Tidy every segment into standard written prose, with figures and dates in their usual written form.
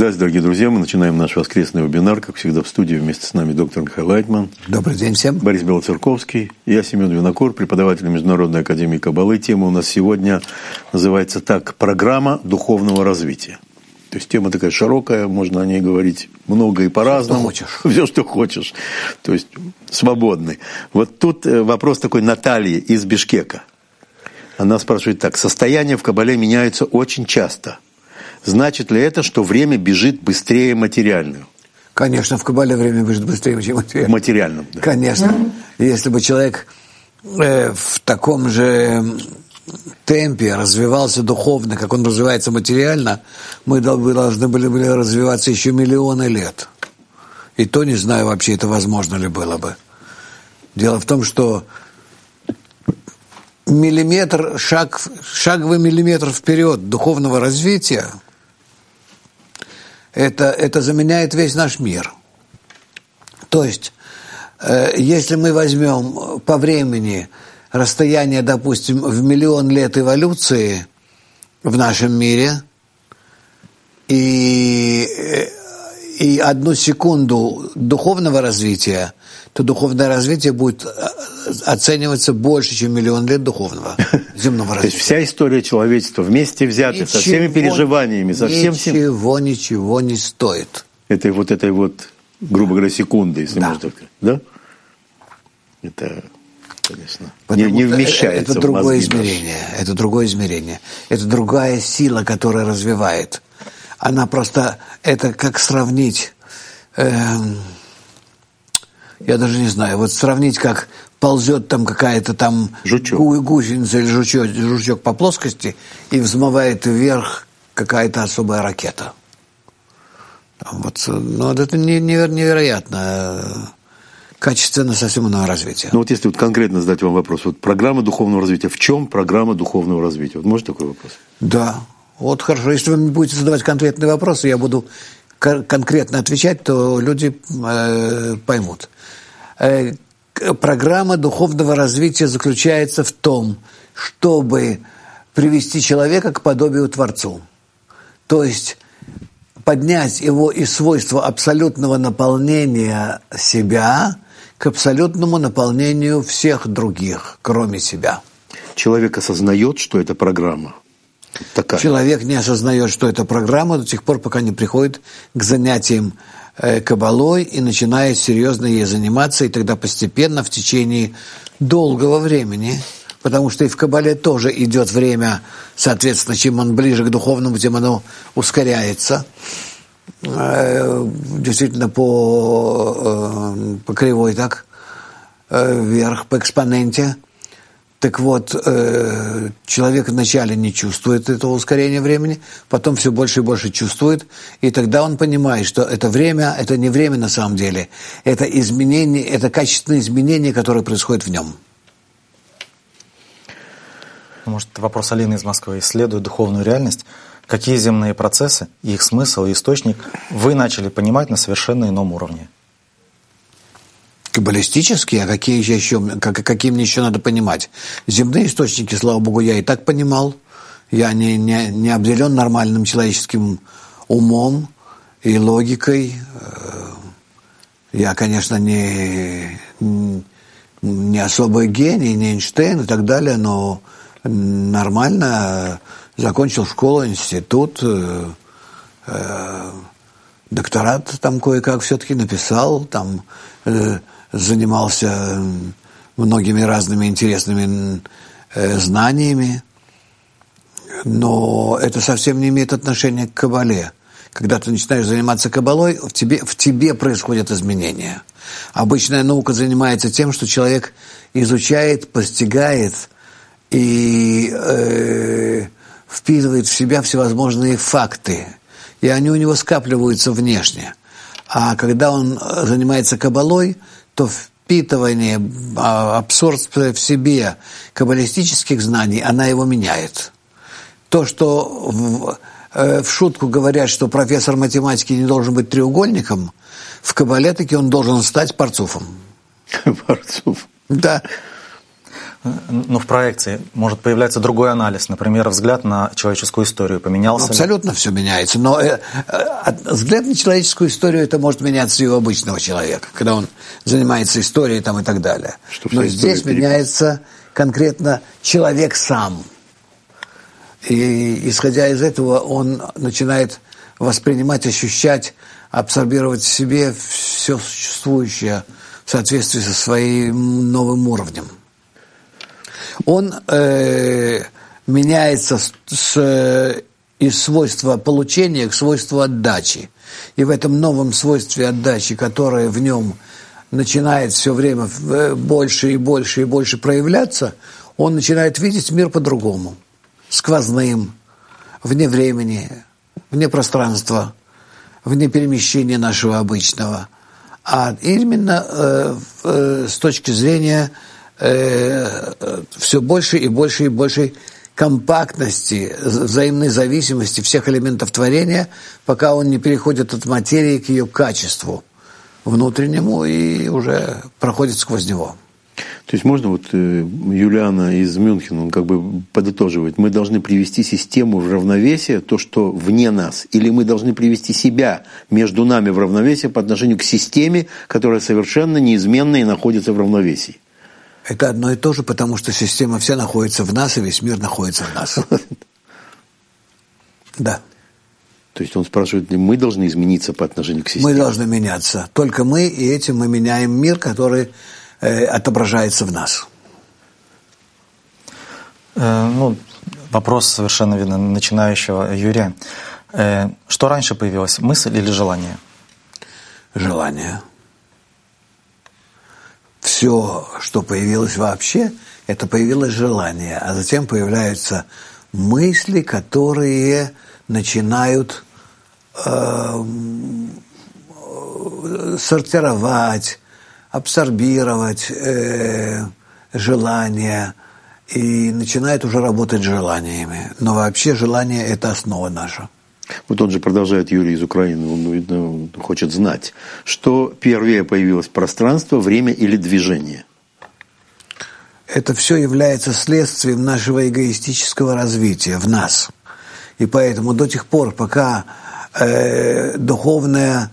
Здравствуйте, дорогие друзья. Мы начинаем наш воскресный вебинар. Как всегда, в студии вместе с нами доктор Михаил Айтман. Добрый день всем. Борис Белоцерковский. Я Семен Винокур, преподаватель Международной академии Каббалы. Тема у нас сегодня называется так: программа духовного развития. То есть тема такая широкая, можно о ней говорить много и по-разному. Все, что хочешь. То есть свободный. Вот тут вопрос такой Натальи из Бишкека. Она спрашивает так: состояния в Каббале меняются очень часто. Значит ли это, что время бежит быстрее материального? Конечно, в Каббале время бежит быстрее, чем материальное. В материальном, да. Конечно. Если бы человек в таком же темпе развивался духовно, как он развивается материально, мы должны были развиваться еще миллионы лет. И то не знаю вообще, это возможно ли было бы. Дело в том, что шаговый миллиметр вперед духовного развития – это заменяет весь наш мир. То есть, если мы возьмем по времени расстояние, допустим, в миллион лет эволюции в нашем мире и 1 секунду духовного развития, то духовное развитие будет оцениваться больше, чем миллион лет духовного земного развития. То есть вся история человечества вместе взятая, со всеми переживаниями, со всем... Ничего не стоит. Это вот этой вот, грубо говоря, секунды, если можно так сказать. Да? Это, конечно, не вмещается это другое измерение. Это другое измерение. Это другая сила, которая развивает. Она просто... Это как сравнить... я даже не знаю, вот сравнить, как ползет там какая-то там гусеница или жучок по плоскости и взмывает вверх какая-то особая ракета. Там вот, ну, это невероятно качественно совсем иное развитие. Ну вот если вот конкретно задать вам вопрос, вот программа духовного развития, в чем программа духовного развития? Вот может такой вопрос? Да, вот хорошо, если вы будете задавать конкретные вопросы, я буду конкретно отвечать, то люди поймут. Программа духовного развития заключается в том, чтобы привести человека к подобию Творцу. То есть поднять его из свойства абсолютного наполнения себя к абсолютному наполнению всех других, кроме себя. Человек осознает, что это программа? Такая. Человек не осознает, что это программа до тех пор, пока не приходит к занятиям Каббалой и начинает серьезно ей заниматься, и тогда постепенно, в течение долгого времени, потому что и в Каббале тоже идет время, соответственно, чем он ближе к духовному, тем оно ускоряется, действительно по кривой так, вверх, по экспоненте. Так вот, человек вначале не чувствует этого ускорения времени, потом все больше и больше чувствует, и тогда он понимает, что это время, это не время на самом деле, это изменение, это качественные изменения, которые происходят в нем. Может, вопрос Алины из Москвы. Исследуя духовную реальность, какие земные процессы, их смысл и источник вы начали понимать на совершенно ином уровне? Каббалистические, а какие мне еще надо понимать? Земные источники, слава Богу, я и так понимал. Я не обделен нормальным человеческим умом и логикой. Я, конечно, не особый гений, не Эйнштейн и так далее, но нормально закончил школу, институт, докторат там кое-как все-таки написал, там... занимался многими разными интересными знаниями, но это совсем не имеет отношения к Каббале. Когда ты начинаешь заниматься Каббалой, в тебе происходят изменения. Обычная наука занимается тем, что человек изучает, постигает и впитывает в себя всевозможные факты, и они у него скапливаются внешне. А когда он занимается Каббалой, то впитывание, абсорбция в себе каббалистических знаний, она его меняет. То, что в шутку говорят, что профессор математики не должен быть треугольником, в Каббале таки он должен стать парцуфом. Парцуф. Да. в проекции может появляться другой анализ, например, взгляд на человеческую историю поменялся. Абсолютно все меняется, но взгляд на человеческую историю это может меняться и у обычного человека, когда он занимается историей там, и так далее. Но здесь меняется конкретно человек сам. И исходя из этого он начинает воспринимать, ощущать, абсорбировать в себе все существующее в соответствии со своим новым уровнем. Он меняется из свойства получения к свойству отдачи. И в этом новом свойстве отдачи, которое в нем начинает все время больше и больше и больше проявляться, он начинает видеть мир по-другому, сквозным, вне времени, вне пространства, вне перемещения нашего обычного, а именно с точки зрения все больше и больше и больше компактности, взаимной зависимости всех элементов творения, пока он не переходит от материи к ее качеству внутреннему и уже проходит сквозь него. То есть можно вот Юлиана из Мюнхена, он как бы подытоживает, мы должны привести систему в равновесие, то, что вне нас, или мы должны привести себя между нами в равновесие по отношению к системе, которая совершенно неизменна и находится в равновесии. Это одно и то же, потому что система вся находится в нас, и весь мир находится в нас. Да. То есть он спрашивает, мы должны измениться по отношению к системе? Мы должны меняться. Только мы, и этим мы меняем мир, который отображается в нас. Вопрос совершенно, видно, начинающего Юрия. Что раньше появилось, мысль или желание? Желание. Все, что появилось вообще, это появилось желание, а затем появляются мысли, которые начинают сортировать, абсорбировать желания и начинают уже работать желаниями. Но вообще желание – это основа наша. Вот он же продолжает, Юрий из Украины, он хочет знать, что первее появилось: пространство, время или движение? Это все является следствием нашего эгоистического развития в нас. И поэтому до тех пор, пока духовная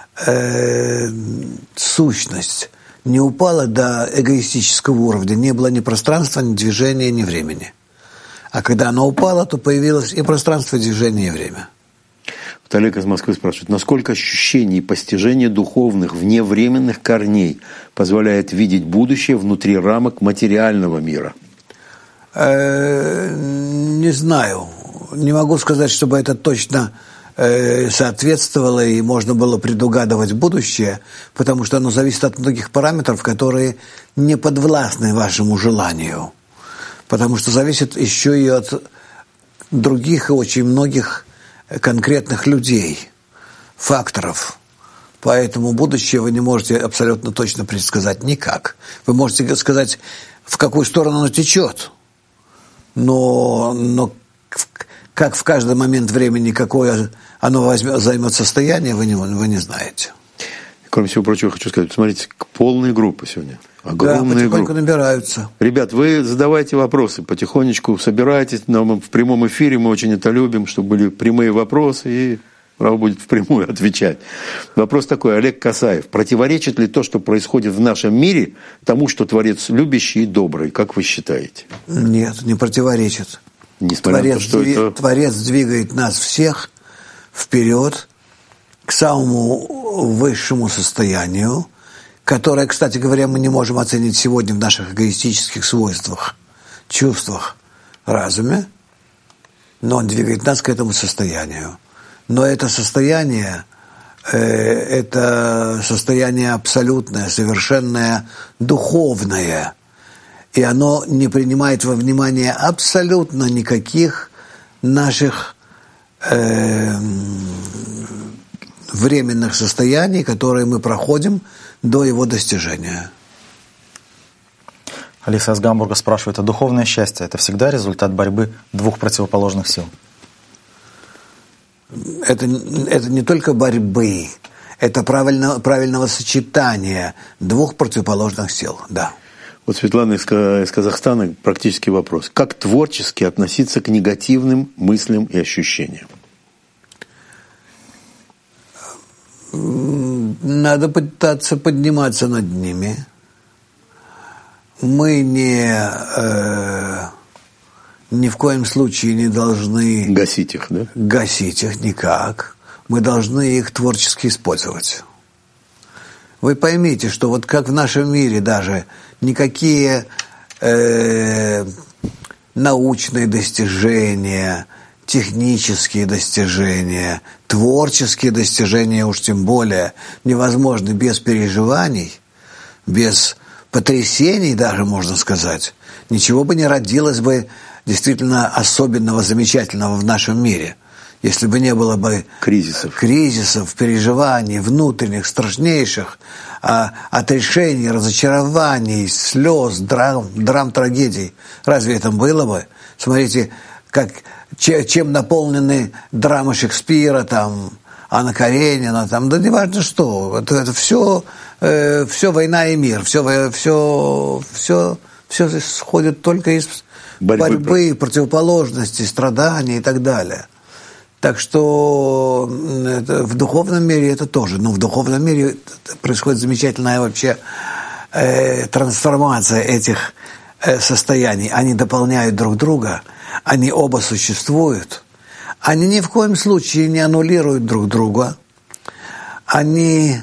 сущность не упала до эгоистического уровня, не было ни пространства, ни движения, ни времени. А когда она упала, то появилось и пространство, и движение, и время. Вот Олег из Москвы спрашивает, насколько ощущение и постижение духовных вневременных корней позволяет видеть будущее внутри рамок материального мира? Не знаю. Не могу сказать, чтобы это точно соответствовало и можно было предугадывать будущее, потому что оно зависит от многих параметров, которые не подвластны вашему желанию. Потому что зависит еще и от других и очень многих конкретных людей, факторов. Поэтому будущее вы не можете абсолютно точно предсказать никак. Вы можете сказать, в какую сторону оно течет, но как в каждый момент времени, какое оно займет состояние, вы не знаете. Кроме всего прочего, хочу сказать, посмотрите, полные группы сегодня. Огромные потихоньку группы. Набираются. Ребят, вы задавайте вопросы, потихонечку собирайтесь. В прямом эфире мы очень это любим, чтобы были прямые вопросы, и Рав будет впрямую отвечать. Вопрос такой, Олег Касаев. Противоречит ли то, что происходит в нашем мире, тому, что Творец любящий и добрый? Как вы считаете? Нет, не противоречит. Творец двигает нас всех вперед к самому высшему состоянию, которое, кстати говоря, мы не можем оценить сегодня в наших эгоистических свойствах, чувствах, разуме, но он двигает нас к этому состоянию. Но это состояние абсолютное, совершенное, духовное, и оно не принимает во внимание абсолютно никаких наших временных состояний, которые мы проходим до его достижения. Алиса из Гамбурга спрашивает, а духовное счастье – это всегда результат борьбы двух противоположных сил? Это не только борьбы, это правильного сочетания двух противоположных сил, да. Вот Светлана из Казахстана, практический вопрос. Как творчески относиться к негативным мыслям и ощущениям? Надо пытаться подниматься над ними. Мы ни в коем случае не должны... Гасить их, да? Гасить их никак. Мы должны их творчески использовать. Вы поймите, что вот как в нашем мире даже никакие научные достижения, технические достижения, творческие достижения уж тем более невозможны без переживаний, без потрясений даже, можно сказать. Ничего бы не родилось бы действительно особенного, замечательного в нашем мире, если бы не было бы кризисов, переживаний, внутренних, страшнейших, отрешений, разочарований, слез, драм, трагедий. Разве это было бы? Смотрите, чем наполнены драмы Шекспира, там, Анна Каренина, там, да неважно что. Это все война и мир, все исходит только из борьбы, противоположности, страданий и так далее. Так что в духовном мире это тоже. Но в духовном мире происходит замечательная вообще трансформация этих состояний. Они дополняют друг друга, они оба существуют. Они ни в коем случае не аннулируют друг друга. Они,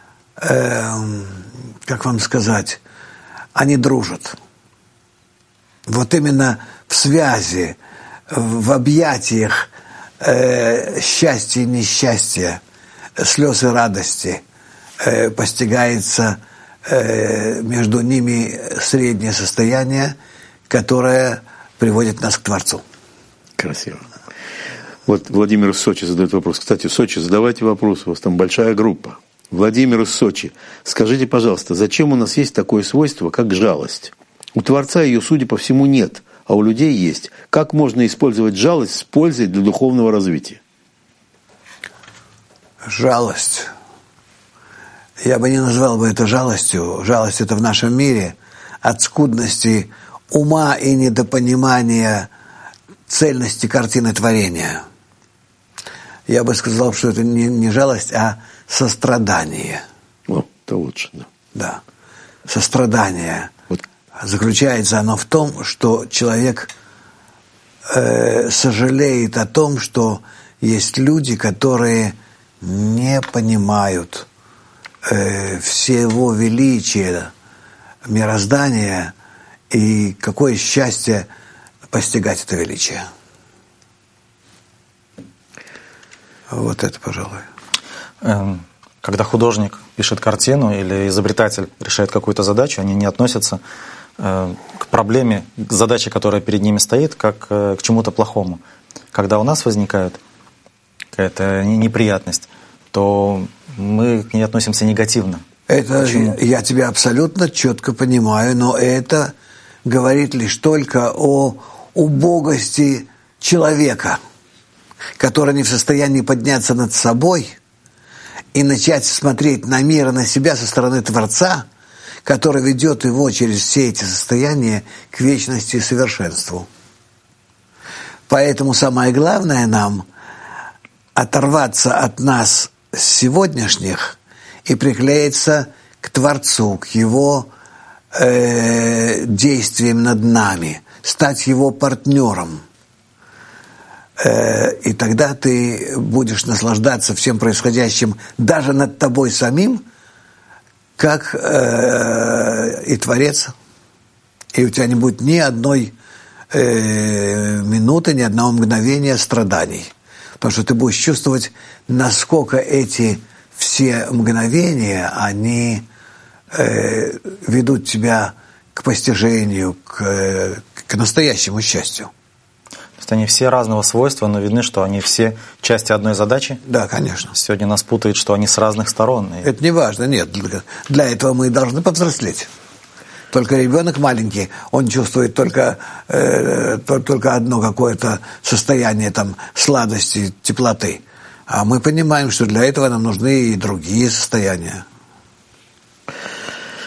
как вам сказать, они дружат. Вот именно в связи, в объятиях счастья и несчастья, слез и радости постигается между ними среднее состояние, которое приводит нас к Творцу. Красиво. Вот Владимир из Сочи задает вопрос. Кстати, в Сочи задавайте вопросы, у вас там большая группа. Владимир из Сочи, скажите, пожалуйста, зачем у нас есть такое свойство, как жалость? У Творца ее, судя по всему, нет, а у людей есть. Как можно использовать жалость с пользой для духовного развития? Жалость. Я бы не назвал бы это жалостью. Жалость – это в нашем мире от скудности ума и недопонимания цельности картины творения. Я бы сказал, что это не жалость, а сострадание. О, это лучше, да. Да, сострадание. Вот. Заключается оно в том, что человек сожалеет о том, что есть люди, которые не понимают всего величия мироздания, и какое счастье постигать это величие. Вот это, пожалуй. Когда художник пишет картину или изобретатель решает какую-то задачу, они не относятся к проблеме, к задаче, которая перед ними стоит, как к чему-то плохому. Когда у нас возникает какая-то неприятность, то мы к ней относимся негативно. Это Почему? Я тебя абсолютно четко понимаю, но это говорит лишь только о убогости человека, который не в состоянии подняться над собой и начать смотреть на мир и на себя со стороны Творца, который ведет его через все эти состояния к вечности и совершенству. Поэтому самое главное нам оторваться от нас сегодняшних и приклеиться к Творцу, к Его действиям над нами, стать Его партнером. И тогда ты будешь наслаждаться всем происходящим даже над тобой самим, как и Творец. И у тебя не будет ни одной минуты, ни одного мгновения страданий. Потому что ты будешь чувствовать, насколько эти все мгновения, они ведут тебя к постижению, к настоящему счастью. То есть они все разного свойства, но видны, что они все части одной задачи. Да, конечно. Сегодня нас путает, что они с разных сторон. Это не важно, нет. Для этого мы должны повзрослеть. Только ребенок маленький, он чувствует только одно какое-то состояние там, сладости, теплоты. А мы понимаем, что для этого нам нужны и другие состояния.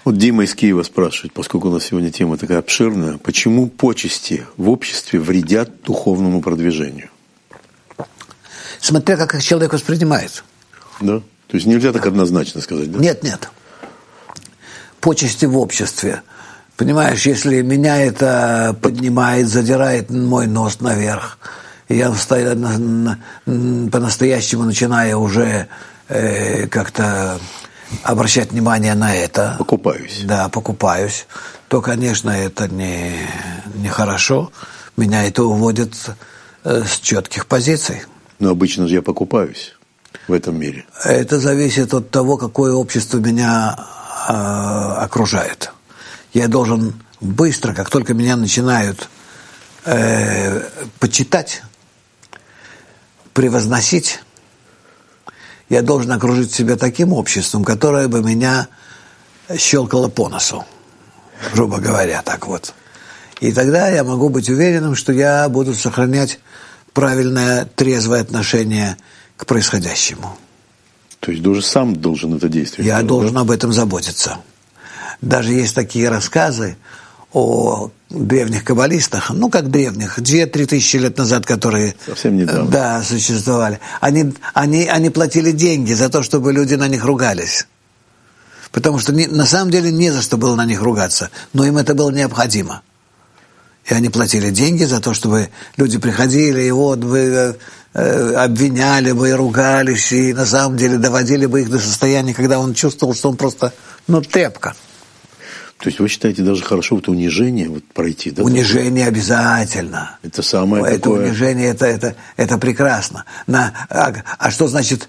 Вот Дима из Киева спрашивает, поскольку у нас сегодня тема такая обширная, почему почести в обществе вредят духовному продвижению? Смотря как их человек воспринимает. Да? То есть нельзя так однозначно сказать, да? Нет. Почести в обществе. Понимаешь, если меня это поднимает, задирает мой нос наверх, и я по-настоящему начинаю уже как-то обращать внимание на это. Покупаюсь. Да, покупаюсь. То, конечно, это нехорошо. Меня это уводит с четких позиций. Но обычно же я покупаюсь в этом мире. Это зависит от того, какое общество меня окружает. Я должен быстро, как только меня начинают почитать, превозносить, я должен окружить себя таким обществом, которое бы меня щелкало по носу, грубо говоря, так вот. И тогда я могу быть уверенным, что я буду сохранять правильное, трезвое отношение к происходящему. То есть даже сам должен это действовать. Я должен об этом заботиться. Даже есть такие рассказы о древних каббалистах, ну как древних, 2-3 тысячи лет назад, которые совсем недавно. Да, существовали. Они платили деньги за то, чтобы люди на них ругались. Потому что на самом деле не за что было на них ругаться, но им это было необходимо. И они платили деньги за то, чтобы люди приходили, и вот бы обвиняли бы, и ругались, и на самом деле доводили бы их до состояния, когда он чувствовал, что он просто, тряпка. То есть вы считаете, даже хорошо это унижение вот пройти, да? Унижение обязательно. Это самое это такое... унижение, это прекрасно. А что значит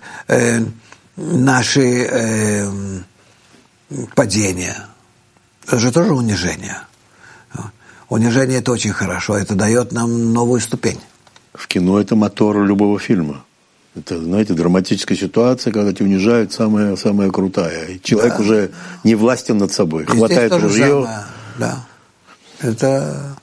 наши падения? Это же тоже унижение. Унижение – это очень хорошо, это дает нам новую ступень. В кино это мотор любого фильма. Это, знаете, драматическая ситуация, когда тебя унижают, самая крутая. И человек уже не властен над собой. И хватает ружье. Да. Это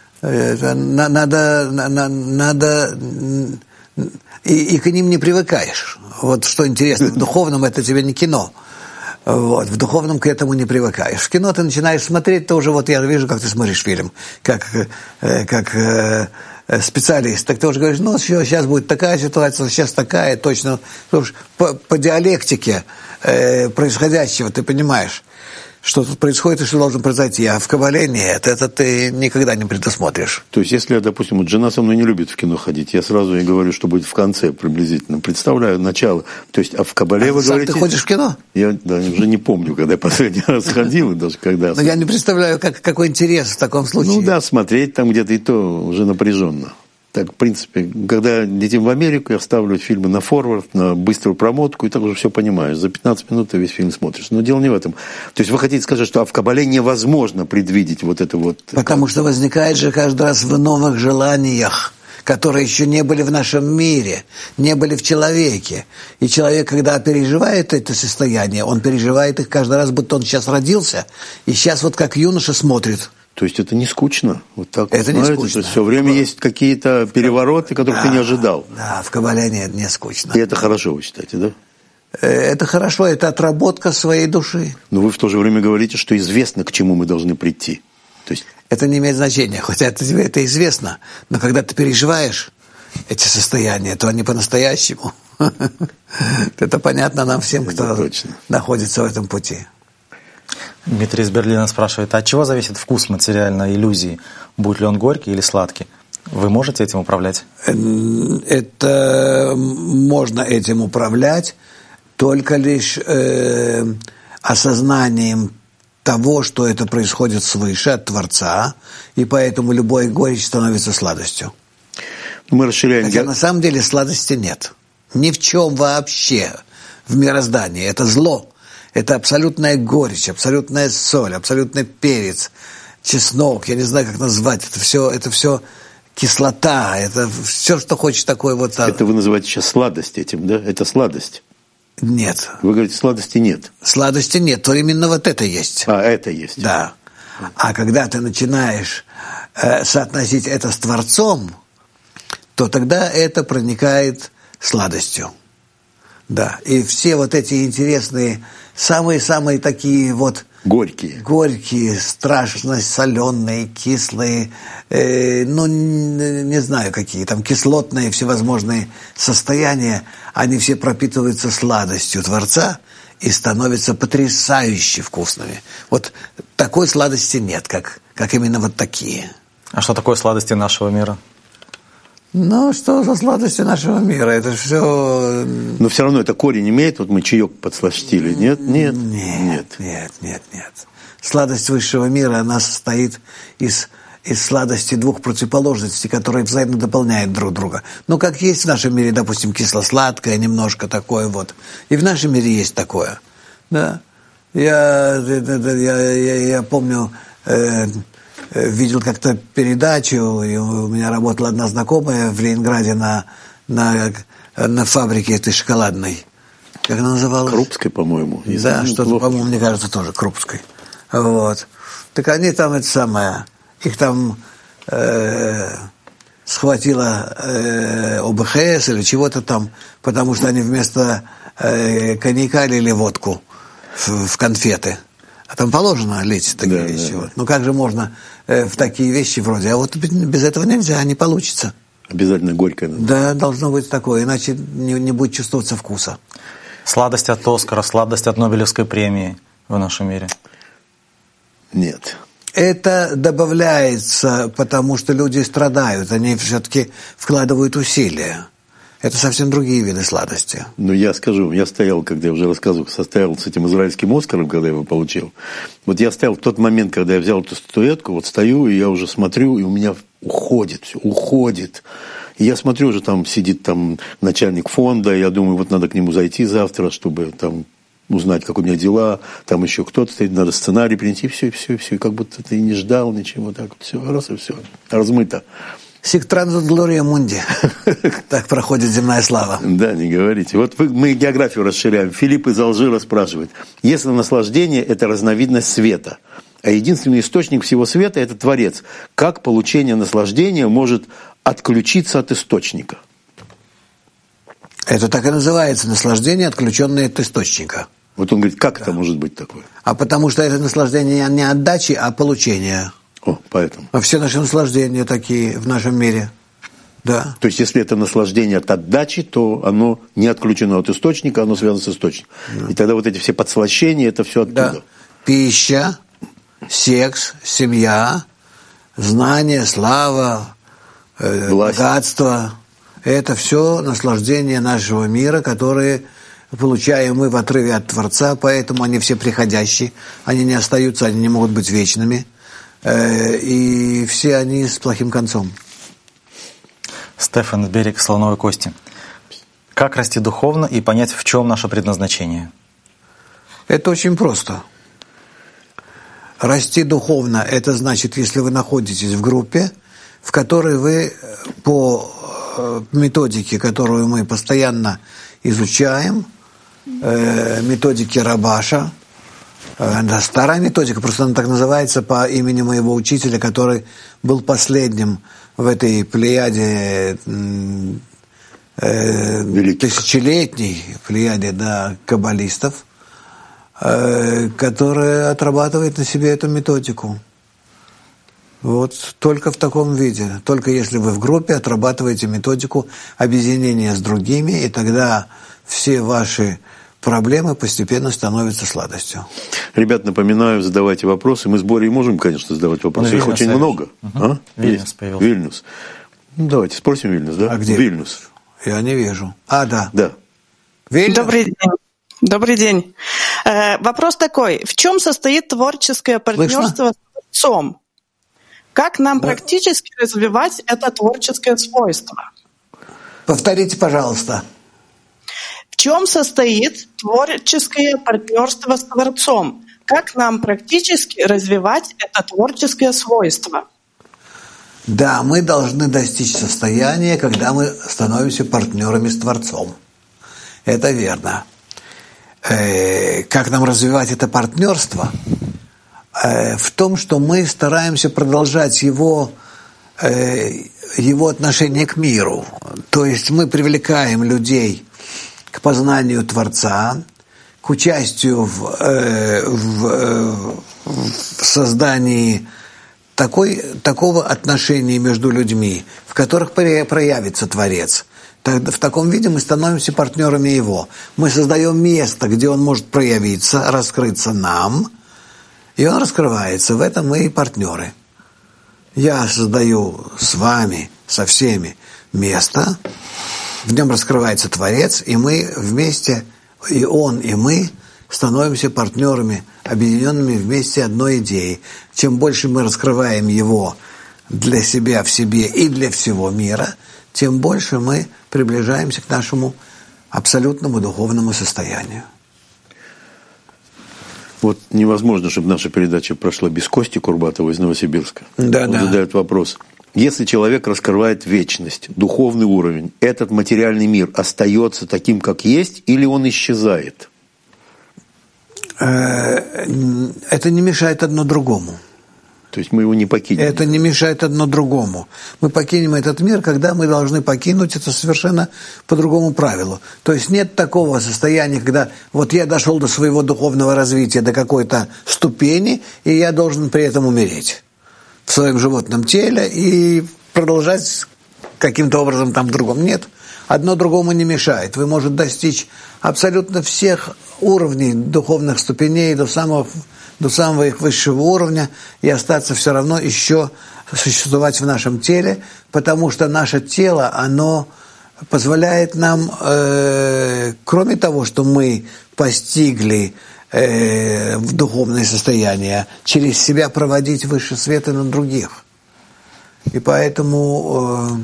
надо и к ним не привыкаешь. Вот что интересно, в духовном это тебе не кино. Вот, в духовном к этому не привыкаешь. В кино ты начинаешь смотреть, то уже вот я вижу, как ты смотришь фильм, как специалист. Так ты уже говоришь, сейчас будет такая ситуация, сейчас такая, точно. По диалектике происходящего ты понимаешь, что тут происходит и что должно произойти. А в Кабале нет, это ты никогда не предусмотришь. То есть, если, допустим, вот жена со мной не любит в кино ходить, я сразу ей говорю, что будет в конце приблизительно. Представляю начало. То есть, а в Кабале вы говорите... ты ходишь в кино? Я уже не помню, когда я последний раз ходил, и даже когда... Но я не представляю, какой интерес в таком случае. Смотреть там где-то и то уже напряженно. Так, в принципе, когда летим в Америку, я ставлю фильмы на форвард, на быструю промотку, и так уже все понимаешь. За 15 минут ты весь фильм смотришь. Но дело не в этом. То есть вы хотите сказать, что в Кабале невозможно предвидеть вот это вот... Потому что возникает же каждый раз в новых желаниях, которые еще не были в нашем мире, не были в человеке. И человек, когда переживает это состояние, он переживает их каждый раз, будто он сейчас родился, и сейчас вот как юноша смотрит. То есть это не скучно? Вот так это вот, не скучно. То есть все время есть какие-то перевороты, которых ты не ожидал. Да, в Кабале не скучно. И это хорошо, вы считаете, да? Это хорошо, это отработка своей души. Но вы в то же время говорите, что известно, к чему мы должны прийти. То есть... Это не имеет значения, хотя тебе это известно, но когда ты переживаешь эти состояния, то они по-настоящему. Это понятно нам всем, кто находится в этом пути. Дмитрий из Берлина спрашивает, от чего зависит вкус материальной иллюзии? Будет ли он горький или сладкий? Вы можете этим управлять? Это можно этим управлять только лишь осознанием того, что это происходит свыше, от Творца, и поэтому любая горечь становится сладостью. Мы расширяем... Хотя на самом деле сладости нет. Ни в чем вообще в мироздании. Это зло. Это абсолютная горечь, абсолютная соль, абсолютный перец, чеснок, я не знаю, как назвать. Это все кислота, это все, что хочешь такое вот... Это вы называете сейчас сладость этим, да? Это сладость? Нет. Вы говорите, сладости нет. Сладости нет, то именно вот это есть. Это есть. Да. А когда ты начинаешь соотносить это с Творцом, то тогда это проникает сладостью. Да. И все вот эти интересные, самые-самые такие вот Горькие, страшно соленые, кислые, не знаю какие, там кислотные всевозможные состояния, они все пропитываются сладостью Творца и становятся потрясающе вкусными. Вот такой сладости нет, как именно вот такие. А что такое сладости нашего мира? Ну, что за сладости нашего мира? Это все... Но все равно это корень имеет, вот мы чаек подсластили, нет? Нет. Сладость высшего мира, она состоит из сладости двух противоположностей, которые взаимно дополняют друг друга. Ну, как есть в нашем мире, допустим, кисло-сладкое, немножко такое вот. И в нашем мире есть такое. Да? Я помню... видел как-то передачу, и у меня работала одна знакомая в Ленинграде на фабрике этой шоколадной. Как она называлась? Крупской, по-моему. Да, что-то, по-моему, мне кажется, тоже Крупской. Вот. Так они там, это самое, их там схватила ОБХС или чего-то там, потому что они вместо коньяка лили водку в конфеты. А там положено лить такие вещи. Да. Вот. Ну как же можно в такие вещи вроде? А вот без этого нельзя, не получится. Обязательно горькое. Да, должно быть такое, иначе не будет чувствоваться вкуса. Сладость от Оскара, сладость от Нобелевской премии в нашем мире? Нет. Это добавляется, потому что люди страдают, они все-таки вкладывают усилия. Это совсем другие виды сладости. Ну, я скажу, я стоял, когда я уже рассказывал, состоял с этим израильским Оскаром, когда я его получил. Вот я стоял в тот момент, когда я взял эту статуэтку, вот стою, и я уже смотрю, и у меня уходит все, уходит. И я смотрю, уже там сидит там начальник фонда, и я думаю, вот надо к нему зайти завтра, чтобы там узнать, как у меня дела, там еще кто-то стоит, надо сценарий принести, все, и как будто ты и не ждал ничего, так вот все, раз и все, размыто. Сиктранзут Глория Мунди. Так проходит земная слава. Да, не говорите. Вот мы географию расширяем. Филипп из Алжира спрашивает. Если наслаждение – это разновидность света, а единственный источник всего света – это Творец, как получение наслаждения может отключиться от источника? Это так и называется – наслаждение, отключенное от источника. Вот он говорит, как это может быть такое? А потому что это наслаждение не отдачи, а получения. О, поэтому. А все наши наслаждения такие в нашем мире. Да. То есть, если это наслаждение от отдачи, то оно не отключено от источника, оно связано с источником. Да. И тогда вот эти все подслащения, это все оттуда. Да. Пища, секс, семья, знание, слава, богатство. Это все наслаждение нашего мира, которые получаем мы в отрыве от Творца, поэтому они все приходящие, они не остаются, они не могут быть вечными. И все они с плохим концом. Стефан, берег Слоновой Кости. Как расти духовно и понять, в чем наше предназначение? Это очень просто. Расти духовно – это значит, если вы находитесь в группе, в которой вы по методике, которую мы постоянно изучаем, методике Рабаша, это старая методика, просто она так называется по имени моего учителя, который был последним в этой плеяде тысячелетней плеяде каббалистов, которая отрабатывает на себе эту методику. Вот только в таком виде. Только если вы в группе отрабатываете методику объединения с другими, и тогда все ваши проблемы постепенно становятся сладостью. Ребят, напоминаю, задавайте вопросы. Мы с Борей можем, конечно, задавать вопросы. Их очень много. Угу. Вильнюс появился. Вильнюс. Ну, давайте спросим Вильнюс, да? А где? Вильнюс. Я не вижу. Да. Да. Вильнюс? Добрый день. Добрый день. Вопрос такой. В чем состоит творческое партнерство с Творцом? Как нам практически развивать это творческое свойство? Повторите, пожалуйста. В чем состоит творческое партнерство с Творцом? Как нам практически развивать это творческое свойство? Да, мы должны достичь состояния, когда мы становимся партнерами с Творцом. Это верно. Как нам развивать это партнерство? В том, что мы стараемся продолжать его отношение к миру. То есть мы привлекаем людей к познанию Творца, к к участию в создании такого отношения между людьми, в которых проявится Творец. В таком виде мы становимся партнерами Его. Мы создаем место, где Он может проявиться, раскрыться нам, и Он раскрывается. В этом мы и партнеры. Я создаю с вами, со всеми место, в нем раскрывается Творец, и мы вместе, и Он, и мы становимся партнерами, объединенными вместе одной идеей. Чем больше мы раскрываем Его для себя в себе и для всего мира, тем больше мы приближаемся к нашему абсолютному духовному состоянию. Вот невозможно, чтобы наша передача прошла без Кости Курбатова из Новосибирска. Да. Он задает вопрос. Если человек раскрывает вечность, духовный уровень, этот материальный мир остается таким, как есть, или он исчезает? Это не мешает одно другому. То есть мы его не покинем? Это не мешает одно другому. Мы покинем этот мир, когда мы должны покинуть это совершенно по другому правилу. То есть нет такого состояния, когда вот я дошел до своего духовного развития, до какой-то ступени, и я должен при этом умереть в своем животном теле и продолжать каким-то образом там в другом. Нет, одно другому не мешает. Вы можете достичь абсолютно всех уровней духовных ступеней до самого их высшего уровня и остаться все равно еще существовать в нашем теле, потому что наше тело, оно позволяет нам, кроме того, что мы постигли в духовное состояние, через себя проводить высший свет и на других. И поэтому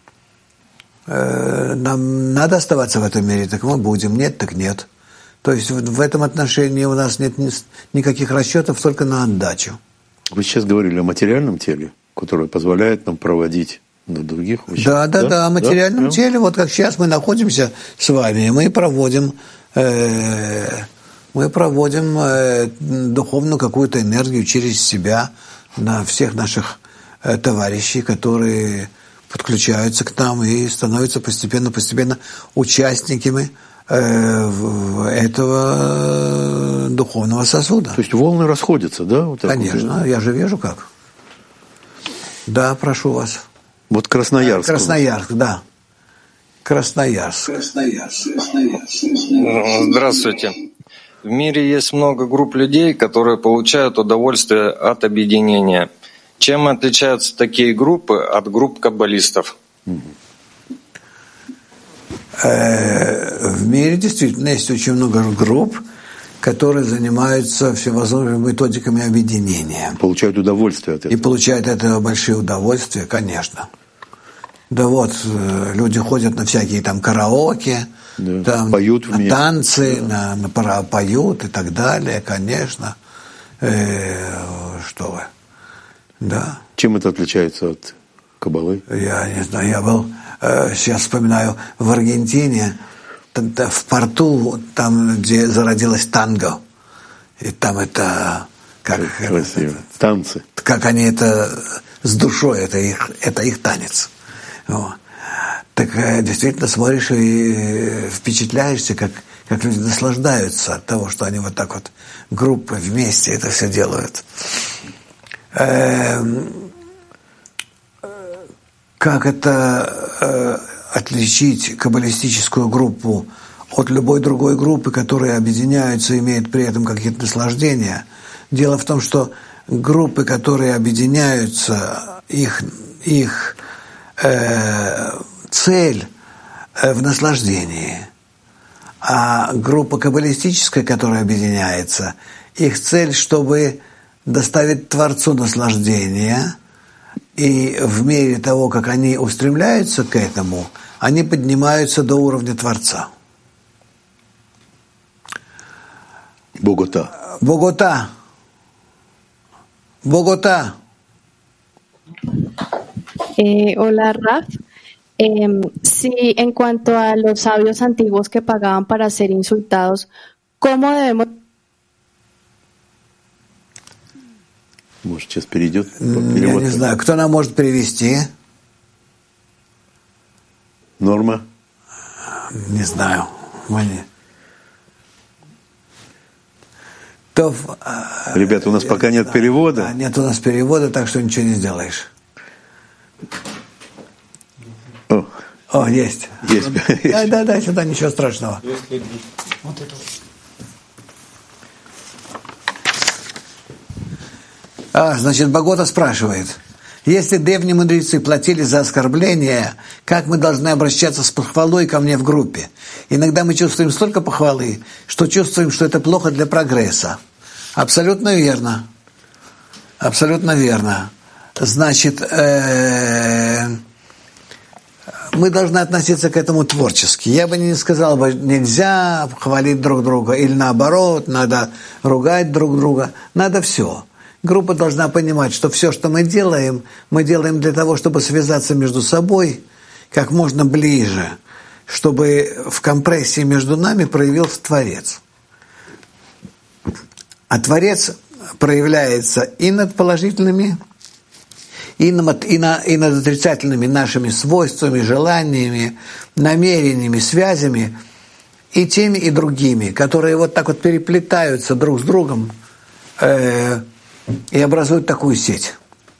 нам надо оставаться в этом мире, так мы будем, нет, так нет. То есть в этом отношении у нас нет никаких расчетов, только на отдачу. Вы сейчас говорили о материальном теле, которое позволяет нам проводить на других вещах. Да, о материальном теле. Вот как сейчас мы находимся с вами, мы проводим духовную какую-то энергию через себя на всех наших товарищей, которые подключаются к нам и становятся постепенно участниками этого духовного сосуда. То есть волны расходятся, да? Вот конечно, вот. Я же вижу как. Да, прошу вас. Вот Красноярск. Красноярск, да. Красноярск. Здравствуйте. В мире есть много групп людей, которые получают удовольствие от объединения. Чем отличаются такие группы от групп каббалистов? В мире действительно есть очень много групп, которые занимаются всевозможными методиками объединения. Получают удовольствие от этого. И получают от этого большие удовольствия, конечно. Да вот, люди ходят на всякие там караоке, да, там, поют на танцы, да. Поют и так далее, конечно. Что вы. Да. Чем это отличается от каббалы? Я не знаю, я был, сейчас вспоминаю, в Аргентине, в порту, там, где зародилось танго. И там это... Красиво. Танцы. Как они это с душой, это их танец. Вот. Так действительно смотришь и впечатляешься, как люди наслаждаются от того, что они вот так вот группы вместе это все делают. Как это отличить каббалистическую группу от любой другой группы, которые объединяются и имеют при этом какие-то наслаждения? Дело в том, что группы, которые объединяются, их цель в наслаждении, а группа каббалистическая, которая объединяется, их цель, чтобы доставить Творцу наслаждение, и в мере того, как они устремляются к этому, они поднимаются до уровня Творца. Богота. Hola, Raf. Sí, en cuanto a los sabios antiguos que pagaban para ser insultados, ¿cómo debemos? Может, сейчас перейдет? Я не знаю, кто нам может перевести? Норма? Не знаю. Ребята, у нас пока нет перевода. Нет у нас перевода, так что ничего не сделаешь. О, есть. Да, сюда ничего страшного. Вот это вот. Значит, Богота спрашивает. Если древние мудрецы платили за оскорбление, как мы должны обращаться с похвалой ко мне в группе? Иногда мы чувствуем столько похвалы, что чувствуем, что это плохо для прогресса. Абсолютно верно. Абсолютно верно. Значит, мы должны относиться к этому творчески. Я бы не сказал, нельзя хвалить друг друга, или наоборот, надо ругать друг друга. Надо все. Группа должна понимать, что все, что мы делаем для того, чтобы связаться между собой как можно ближе, чтобы в компрессии между нами проявился Творец. А Творец проявляется и над положительными, и над отрицательными нашими свойствами, желаниями, намерениями, связями, и теми, и другими, которые вот так вот переплетаются друг с другом и образуют такую сеть.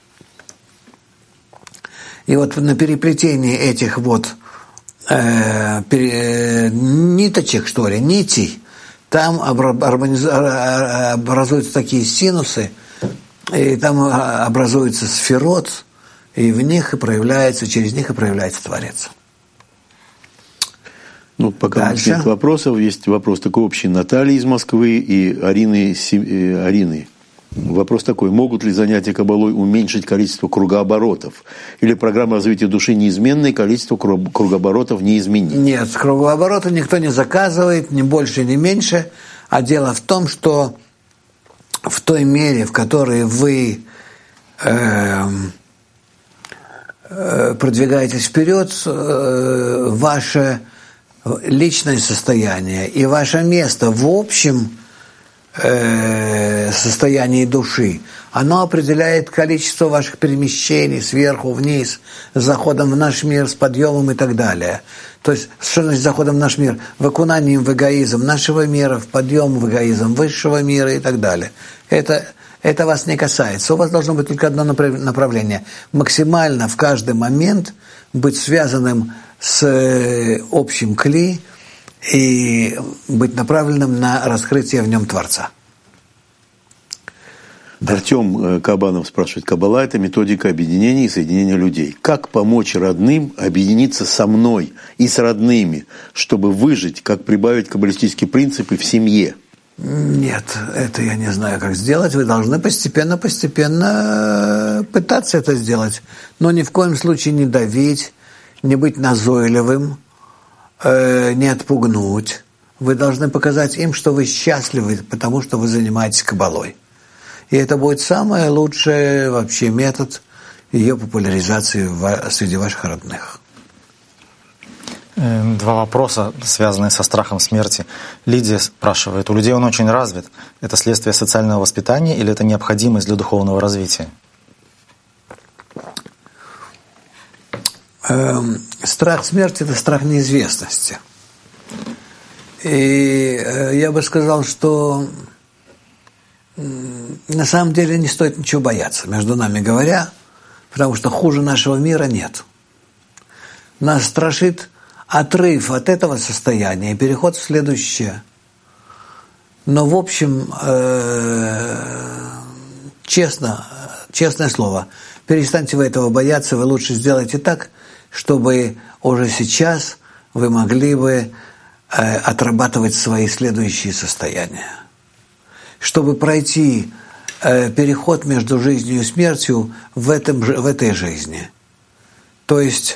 И вот на переплетении этих вот ниточек, что ли, нитей, там образуются такие синусы, и там образуется сферот, и в них и проявляется, через них и проявляется Творец. Ну, пока нет вопросов, есть вопрос такой общий. Натальи из Москвы и Арины. Вопрос такой. Могут ли занятия кабалой уменьшить количество кругооборотов? Или программа развития души неизменна, и количество кругооборотов не изменит? Нет, кругообороты никто не заказывает, ни больше, ни меньше. А дело в том, что в той мере, в которой вы продвигаетесь вперед, ваше личное состояние и ваше место в общем состоянии души, оно определяет количество ваших перемещений сверху вниз, с заходом в наш мир, с подъемом и так далее. То есть, что значит заходом в наш мир? В окунании в эгоизм нашего мира, в подъем в эгоизм высшего мира и так далее. Это вас не касается. У вас должно быть только одно направление. Максимально в каждый момент быть связанным с общим кли и быть направленным на раскрытие в нем Творца. Артем Кабанов спрашивает. Каббала – это методика объединения и соединения людей. Как помочь родным объединиться со мной и с родными, чтобы выжить, как прибавить каббалистические принципы в семье? Нет, это я не знаю, как сделать. Вы должны постепенно пытаться это сделать. Но ни в коем случае не давить, не быть назойливым, не отпугнуть. Вы должны показать им, что вы счастливы, потому что вы занимаетесь каббалой. И это будет самый лучший вообще метод ее популяризации среди ваших родных. Два вопроса, связанные со страхом смерти. Лидия спрашивает, у людей он очень развит. Это следствие социального воспитания или это необходимость для духовного развития? Страх смерти – это страх неизвестности. И я бы сказал, что на самом деле не стоит ничего бояться, между нами говоря, потому что хуже нашего мира нет. Нас страшит отрыв от этого состояния и переход в следующее. Но в общем, честное слово, перестаньте вы этого бояться, вы лучше сделайте так, чтобы уже сейчас вы могли бы отрабатывать свои следующие состояния. Чтобы пройти переход между жизнью и смертью в этой жизни. То есть,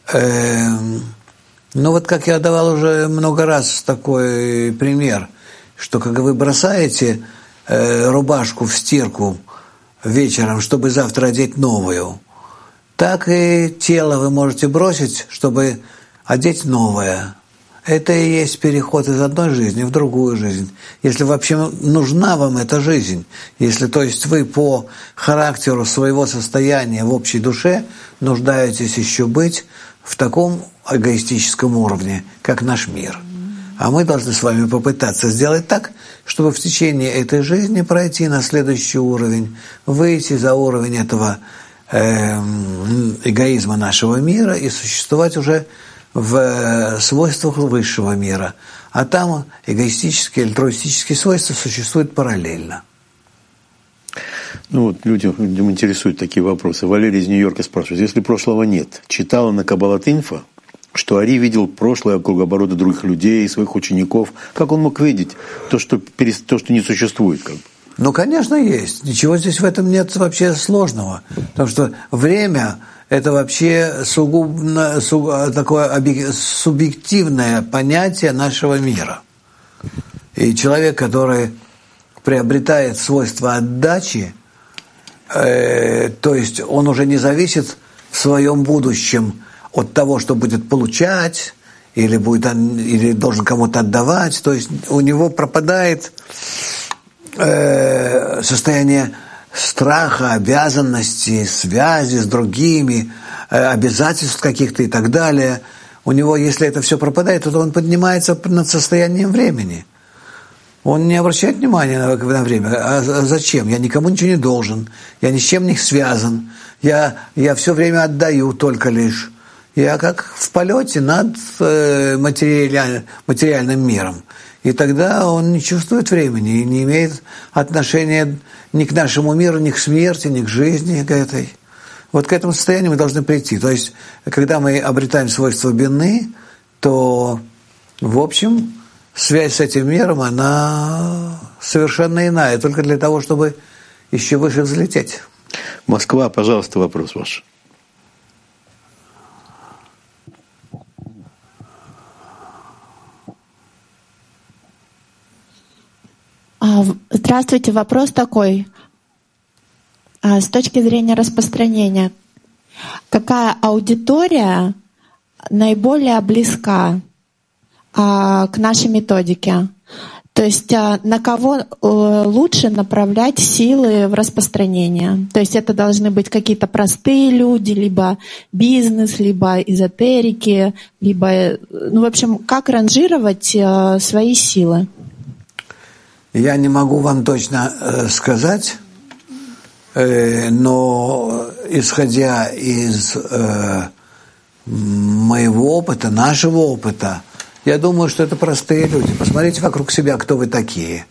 ну вот как я давал уже много раз такой пример, что когда вы бросаете рубашку в стирку вечером, чтобы завтра одеть новую, так и тело вы можете бросить, чтобы одеть новое. Это и есть переход из одной жизни в другую жизнь. Если вообще нужна вам эта жизнь, если, то есть, вы по характеру своего состояния в общей душе нуждаетесь еще быть в таком эгоистическом уровне, как наш мир. А мы должны с вами попытаться сделать так, чтобы в течение этой жизни пройти на следующий уровень, выйти за уровень этого эгоизма нашего мира и существовать уже в свойствах высшего мира. А там эгоистические, альтруистические свойства существуют параллельно. Ну вот людям интересуют такие вопросы. Валерий из Нью-Йорка спрашивает: если прошлого нет, читала на Каббалат-Инфо, что Ари видел прошлое кругооборота других людей, своих учеников. Как он мог видеть то, что не существует? Как бы? Ну, конечно, есть. Ничего здесь в этом нет вообще сложного. Потому что время – это вообще такое субъективное понятие нашего мира. И человек, который приобретает свойства отдачи, то есть он уже не зависит в своем будущем от того, что будет получать, или должен кому-то отдавать. То есть у него пропадает состояние страха, обязанностей, связи с другими, обязательств каких-то и так далее. У него, если это все пропадает, то он поднимается над состоянием времени. Он не обращает внимания на время. А зачем? Я никому ничего не должен. Я ни с чем не связан. Я все время отдаю только лишь. Я как в полете над материальным миром. И тогда он не чувствует времени и не имеет отношения ни к нашему миру, ни к смерти, ни к жизни к этой. Вот к этому состоянию мы должны прийти. То есть, когда мы обретаем свойства бины, то, в общем, связь с этим миром, она совершенно иная, только для того, чтобы еще выше взлететь. Москва, пожалуйста, вопрос ваш. Здравствуйте, вопрос такой. С точки зрения распространения, какая аудитория наиболее близка к нашей методике? То есть на кого лучше направлять силы в распространение? То есть это должны быть какие-то простые люди, либо бизнес, либо эзотерики, либо, в общем, как ранжировать свои силы? Я не могу вам точно сказать, но исходя из моего опыта, нашего опыта, я думаю, что это простые люди. Посмотрите вокруг себя, кто вы такие.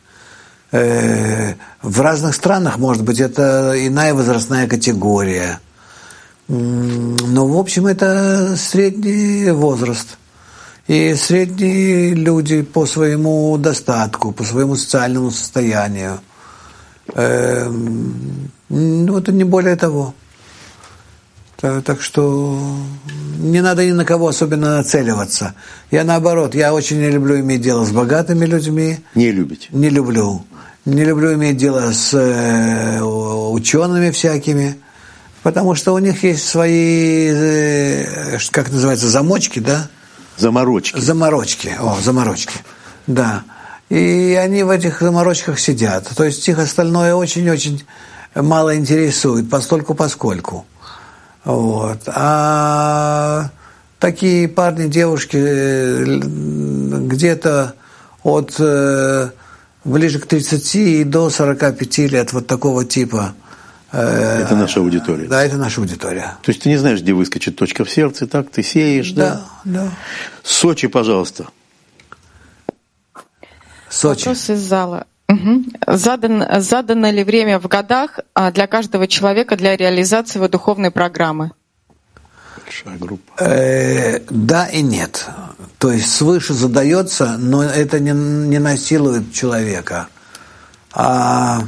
В разных странах, может быть, это иная возрастная категория. Но, в общем, это средний возраст. И средние люди по своему достатку, по своему социальному состоянию. Это не более того. Так что не надо ни на кого особенно нацеливаться. Я наоборот, я очень не люблю иметь дело с богатыми людьми. Не любите? Не люблю. Не люблю иметь дело с учеными всякими, потому что у них есть свои, как называется, замочки, да? Заморочки. Заморочки, да. И они в этих заморочках сидят. То есть их остальное очень-очень мало интересует, постольку-поскольку. Вот. А такие парни, девушки где-то от ближе к 30 и до 45 лет, вот такого типа. Это наша аудитория. Да, это наша аудитория. То есть ты не знаешь, где выскочит точка в сердце, так? Ты сеешь, да? Да. Сочи, пожалуйста. Сочи. Вопрос из зала. Задано ли время в годах для каждого человека для реализации его духовной программы? Большая группа. Да и нет. То есть свыше задается, но это не насилует человека. А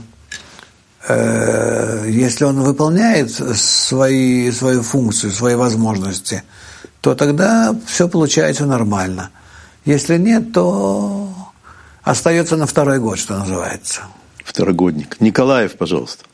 если он выполняет свою функцию, свои возможности, то тогда все получается нормально. Если нет, то остается на второй год, что называется. Второгодник. Николаев, пожалуйста.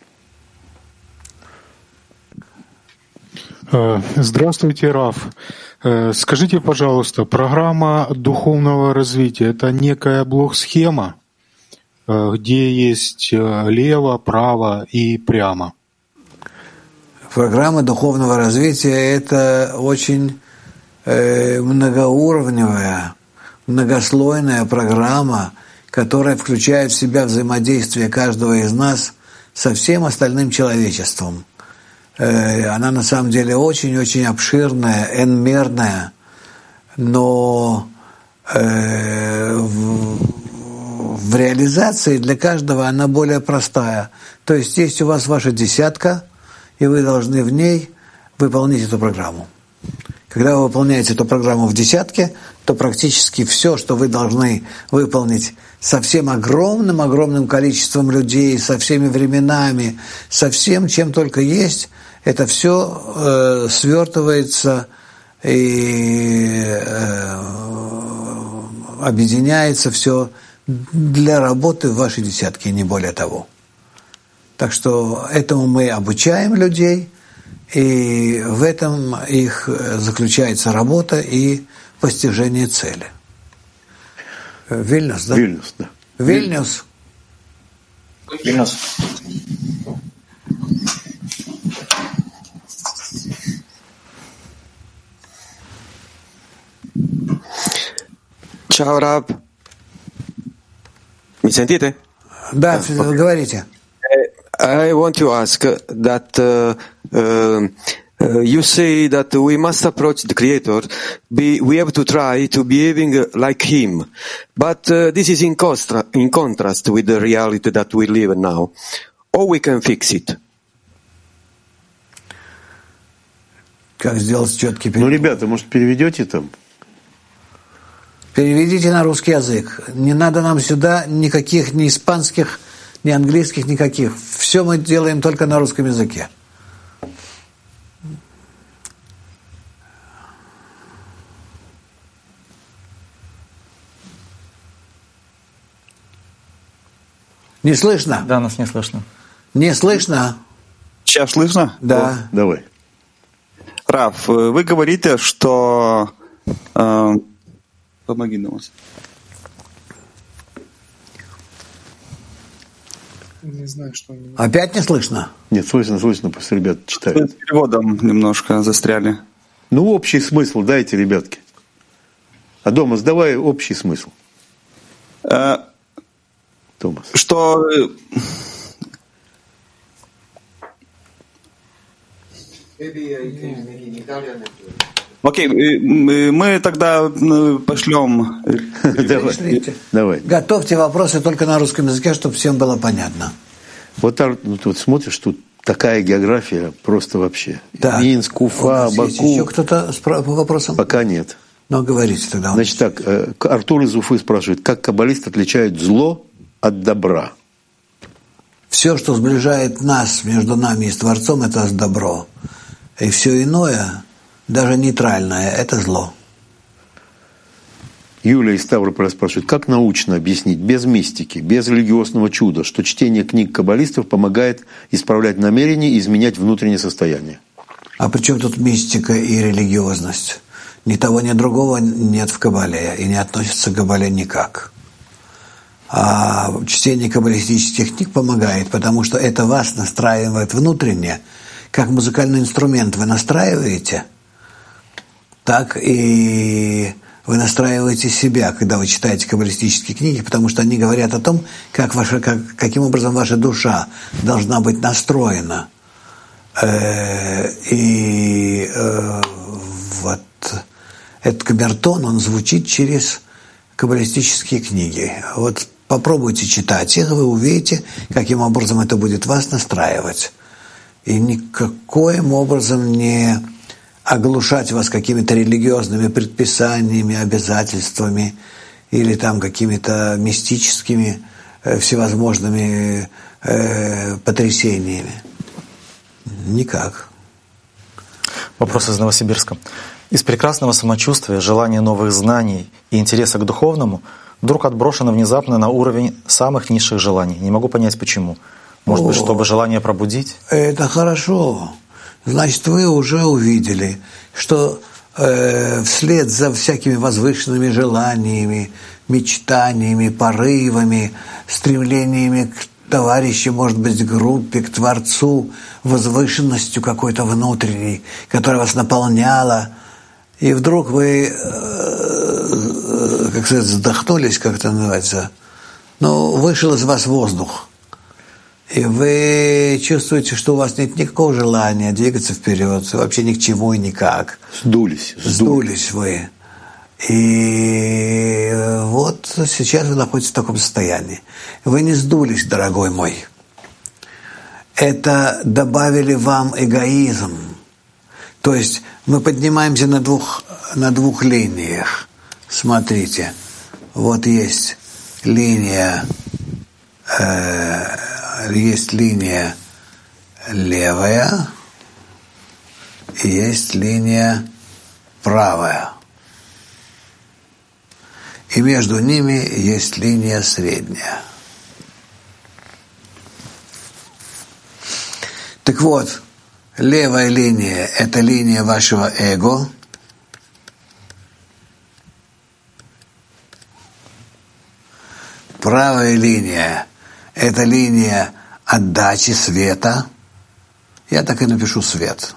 Здравствуйте, Раф. Скажите, пожалуйста, программа духовного развития – это некая блок-схема, где есть лево, право и прямо? Программа духовного развития – это очень многоуровневая многослойная программа, которая включает в себя взаимодействие каждого из нас со всем остальным человечеством. Она на самом деле очень-очень обширная, n-мерная, но в реализации для каждого она более простая. То есть есть у вас ваша десятка, и вы должны в ней выполнить эту программу. Когда вы выполняете эту программу в десятке, то практически все, что вы должны выполнить со всем огромным количеством людей, со всеми временами, со всем, чем только есть, это все свертывается и объединяется все для работы в вашей десятке, и не более того. Так что этому мы обучаем людей, и в этом их заключается работа и постижение цели. Вильнюс, да? Вильнюс, да. Вильнюс. Вильнюс. Ciao Rab. Mi sentite? Да, говорите. I want to ask that you say that we must approach the Creator. We have to try to behaving like Him, but this is in contrast with the reality that we live now. Or we can fix it. Как сделать четкий перевод? Ну, ребята, может, переведете там? Переведите на русский язык. Не надо нам сюда никаких ни испанских, ни английских, никаких. Все мы делаем только на русском языке. Не слышно? Да, нас не слышно. Не слышно? Сейчас слышно? Да. Давай. Раф, вы говорите, что... Помоги нам. Не знаю, что... Опять не слышно? Нет, слышно, просто ребята читают. С переводом немножко застряли. Ну, общий смысл дайте, ребятки. Адомас, давай общий смысл. Томас. Что... Окей, мы тогда пошлем... Давай. Готовьте вопросы только на русском языке, чтобы всем было понятно. Вот тут смотришь, тут такая география просто вообще. Да. Минск, Уфа, Баку. Есть еще кто-то с вопросом? Пока нет. Ну, говорите тогда. Значит так, Артур из Уфы спрашивает, как каббалист отличает зло от добра? Все, что сближает нас между нами и с Творцом, это добро. И все иное, даже нейтральное, это зло. Юлия из Ставрополя спрашивает, как научно объяснить, без мистики, без религиозного чуда, что чтение книг каббалистов помогает исправлять намерения и изменять внутреннее состояние? А при чем тут мистика и религиозность? Ни того, ни другого нет в Каббале и не относится к Каббале никак. А чтение каббалистических книг помогает, потому что это вас настраивает внутренне, как музыкальный инструмент вы настраиваете, так и вы настраиваете себя, когда вы читаете каббалистические книги, потому что они говорят о том, каким образом ваша душа должна быть настроена. Вот этот камертон, он звучит через каббалистические книги. Вот попробуйте читать их, вы увидите, каким образом это будет вас настраивать. И никаким образом не оглушать вас какими-то религиозными предписаниями, обязательствами или там какими-то мистическими всевозможными потрясениями. Никак. Вопрос из Новосибирска. Из прекрасного самочувствия, желания новых знаний и интереса к духовному вдруг отброшено внезапно на уровень самых низших желаний. Не могу понять, почему. Может быть, чтобы желание пробудить? Это хорошо. Значит, вы уже увидели, что вслед за всякими возвышенными желаниями, мечтаниями, порывами, стремлениями к товарищу, может быть, к группе, к Творцу, возвышенностью какой-то внутренней, которая вас наполняла, и вдруг вы как сказать, задохнулись, как это называется. Но вышел из вас воздух. И вы чувствуете, что у вас нет никакого желания двигаться вперед, вообще ни к чему и никак. Сдулись вы. И вот сейчас вы находитесь в таком состоянии. Вы не сдулись, дорогой мой. Это добавили вам эгоизм. То есть мы поднимаемся на двух линиях. Смотрите, вот есть линия левая и есть линия правая. И между ними есть линия средняя. Так вот, левая линия – это линия вашего эго. Правая линия – это линия отдачи света. Я так и напишу свет.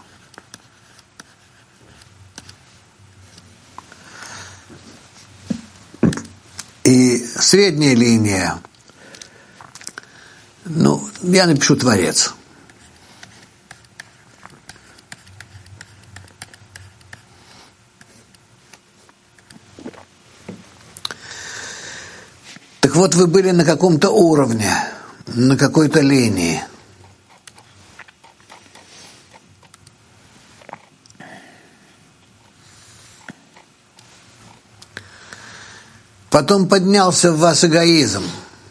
И средняя линия, я напишу Творец. Так вот, вы были на каком-то уровне, на какой-то линии. Потом поднялся в вас эгоизм.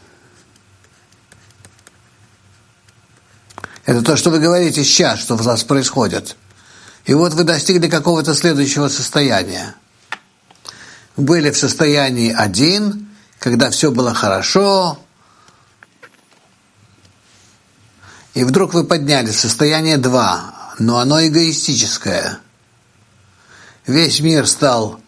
Это то, что вы говорите сейчас, что в вас происходит. И вот вы достигли какого-то следующего состояния. Были в состоянии 1, когда все было хорошо, и вдруг вы поднялись в состояние 2, но оно эгоистическое. Весь мир стал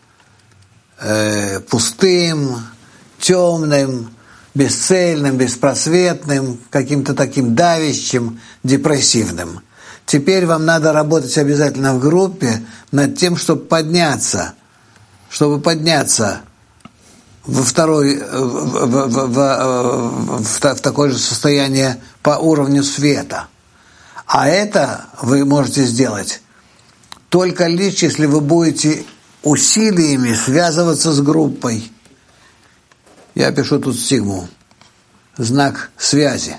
пустым, темным, бесцельным, беспросветным, каким-то таким давящим, депрессивным. Теперь вам надо работать обязательно в группе над тем, чтобы подняться в такое же состояние по уровню света. А это вы можете сделать только лишь, если вы будете усилиями связываться с группой. Я пишу тут сигму. Знак связи.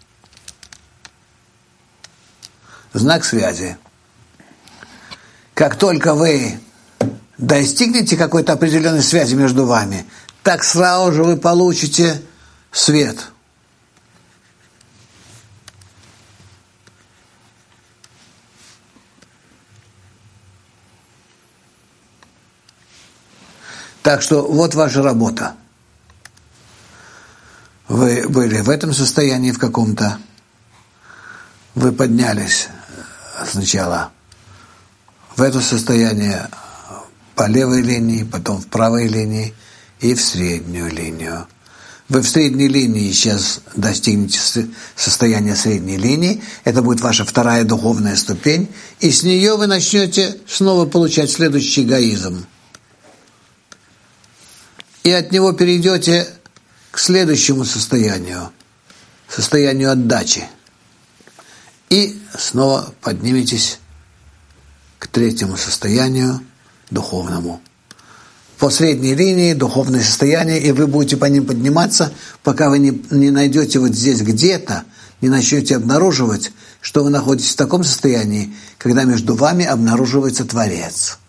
Знак связи. Как только вы достигнете какой-то определенной связи между вами, так сразу же вы получите свет. Так что вот ваша работа. Вы были в этом состоянии в каком-то, вы поднялись сначала в это состояние по левой линии, потом в правой линии и в среднюю линию. Вы в средней линии сейчас достигнете состояния средней линии, это будет ваша вторая духовная ступень, и с нее вы начнете снова получать следующий эгоизм. И от него перейдете к следующему состоянию отдачи. И снова подниметесь к третьему состоянию, духовному. По средней линии духовное состояние, и вы будете по ним подниматься, пока вы не найдете вот здесь где-то, не начнете обнаруживать, что вы находитесь в таком состоянии, когда между вами обнаруживается Творец.